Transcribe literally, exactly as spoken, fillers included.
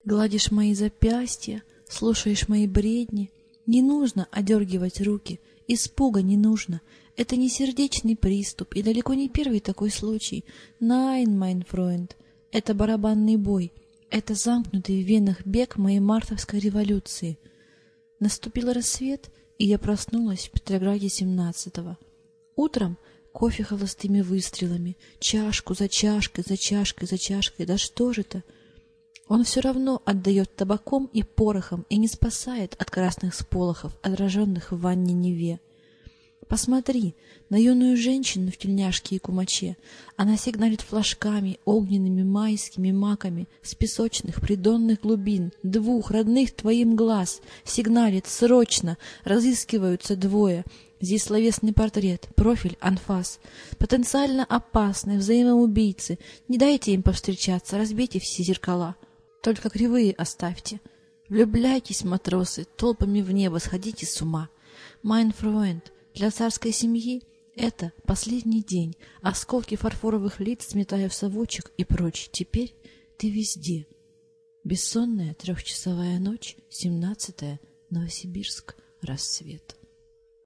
Гладишь мои запястья, слушаешь мои бредни. Не нужно одергивать руки, испуга не нужно. Это не сердечный приступ и далеко не первый такой случай. Nein, mein Freund, это барабанный бой, это замкнутый в венах бег моей мартовской революции. Наступил рассвет, и я проснулась в Петрограде семнадцатого. Утром кофе холостыми выстрелами, чашку за чашкой, за чашкой, за чашкой. Да что же это? Он все равно отдает табаком и порохом и не спасает от красных сполохов, отраженных в ванне Неве. Посмотри на юную женщину в тельняшке и кумаче. Она сигналит флажками, огненными майскими маками с песочных придонных глубин, двух родных твоим глаз. Сигналит срочно, разыскиваются двое. Здесь словесный портрет, профиль, анфас. Потенциально опасные взаимоубийцы. Не дайте им повстречаться, разбейте все зеркала. Только кривые оставьте. Влюбляйтесь, матросы, толпами в небо, сходите с ума. Mein Freund, для царской семьи это последний день. Осколки фарфоровых лиц сметаю в совочек и прочь. Теперь ты везде. Бессонная трехчасовая ночь, семнадцатое, Новосибирск, рассвет.